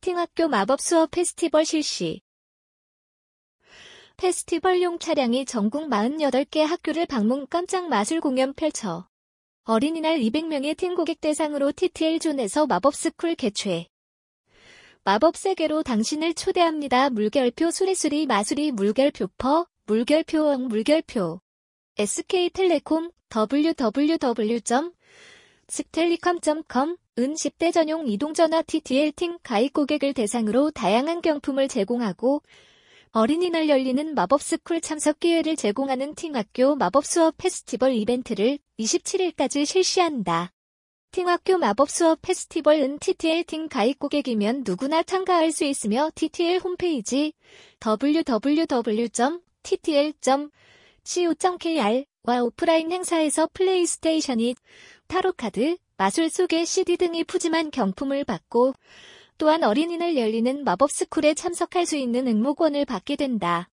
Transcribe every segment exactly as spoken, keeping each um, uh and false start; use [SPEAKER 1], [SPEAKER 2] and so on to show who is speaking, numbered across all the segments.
[SPEAKER 1] 팅학교 마법 수업 페스티벌 실시. 페스티벌용 차량이 전국 사십팔 개 학교를 방문 깜짝 마술 공연 펼쳐. 어린이날 이백 명의 팀 고객 대상으로 티티엘존에서 마법스쿨 개최. 마법 세계로 당신을 초대합니다. 물결표 수리수리 마수리 물결표퍼 물결표엉 물결표 에스케이텔레콤 더블유더블유더블유 점 스텔리컴 점 컴 은 십 대 전용 이동전화 티티엘 팀 가입 고객을 대상으로 다양한 경품을 제공하고 어린이날 열리는 마법스쿨 참석 기회를 제공하는 팅학교 마법수업 페스티벌 이벤트를 이십칠 일까지 실시한다. 팅학교 마법수업 페스티벌은 티티엘 팀 가입 고객이면 누구나 참가할 수 있으며 티티엘 홈페이지 더블유더블유더블유 점 티티엘 점 씨오 점 케이알와 오프라인 행사에서 플레이스테이션이 타로카드, 마술 속의 씨디 등의 푸짐한 경품을 받고 또한 어린이날 열리는 마법스쿨에 참석할 수 있는 응모권을 받게 된다.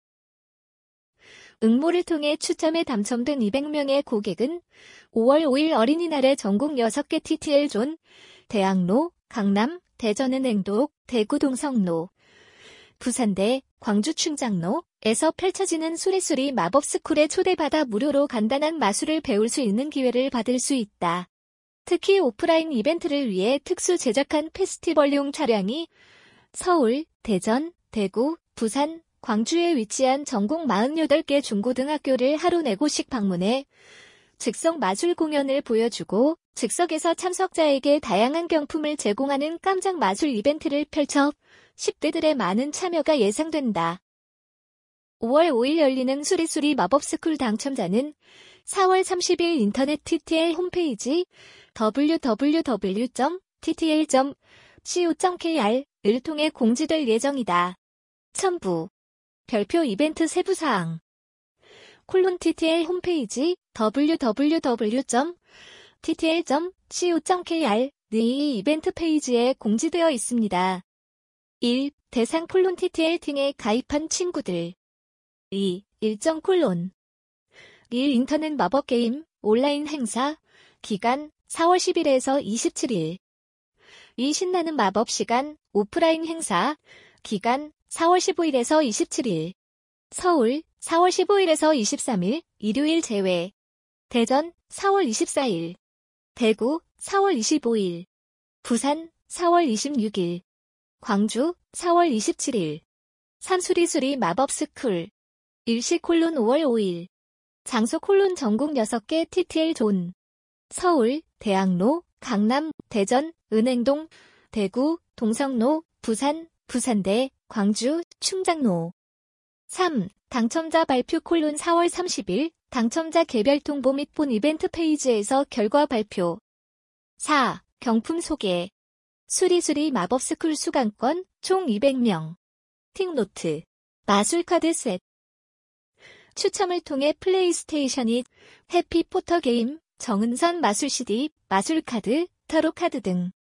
[SPEAKER 1] 응모를 통해 추첨에 당첨된 이백 명의 고객은 오월 오일 어린이날에 전국 여섯 개 티티엘존, 대학로, 강남, 대전은행동, 대구 동성로, 부산대, 광주 충장로에서 펼쳐지는 수리수리 마법스쿨에 초대받아 무료로 간단한 마술을 배울 수 있는 기회를 받을 수 있다. 특히 오프라인 이벤트를 위해 특수 제작한 페스티벌용 차량이 서울, 대전, 대구, 부산, 광주에 위치한 전국 사십팔 개 중고등학교를 하루 네 곳씩 방문해 즉석 마술 공연을 보여주고 즉석에서 참석자에게 다양한 경품을 제공하는 깜짝 마술 이벤트를 펼쳐 십 대들의 많은 참여가 예상된다. 오월 오일 열리는 수리수리 마법스쿨 당첨자는 사월 삼십일 인터넷 티티엘 홈페이지 더블유더블유더블유 점 티티엘 점 씨오 점 케이알을 통해 공지될 예정이다. 첨부. 별표 이벤트 세부사항. 콜론 티티엘 홈페이지 더블유더블유더블유 점 티티엘 점 씨오 점 케이알의 이 이벤트 페이지에 공지되어 있습니다. 일. 대상 콜론 티티엘 팀에 가입한 친구들. 이. 일정 콜론. 일. 인터넷 마법게임 온라인 행사 기간 사월 십일에서 이십칠일. 이. 신나는 마법 시간 오프라인 행사 기간 사월 십오일에서 이십칠일. 서울 사월 십오일에서 이십삼일 일요일 제외. 대전 사월 이십사일. 대구 사월 이십오일. 부산 사월 이십육일. 광주 사월 이십칠일. 삼수리수리 마법스쿨. 일시 콜론 오월 오일. 장소 콜론 전국 여섯 개 티티엘 존. 서울, 대학로, 강남, 대전, 은행동, 대구, 동성로, 부산, 부산대, 광주, 충장로. 삼. 당첨자 발표 콜론 사월 삼십일, 당첨자 개별 통보 및 본 이벤트 페이지에서 결과 발표. 사. 경품 소개. 수리수리 마법스쿨 수강권, 총 이백 명. 팅노트. 마술카드 셋. 추첨을 통해 플레이스테이션이 해피포터 게임, 정은선 마술 씨디, 마술카드, 타로카드 등